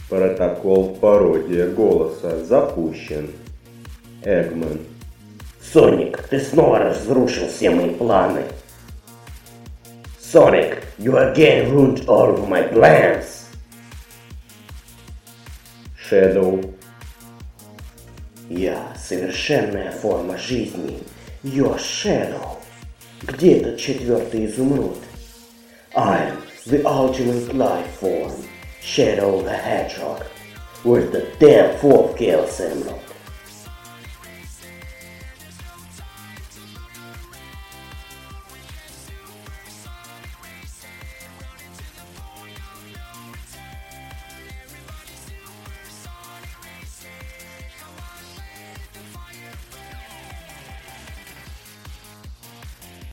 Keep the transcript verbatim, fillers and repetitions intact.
Протокол пародия голоса запущен. Эгман. Соник, ты снова разрушил все мои планы. Sonic, you again ruined all of my plans. Shadow. Я совершенная форма жизни. Your Shadow. Где этот четвертый изумруд? I'm the ultimate life form. Shadow the Hedgehog. Where's the damn fourth kill symbol?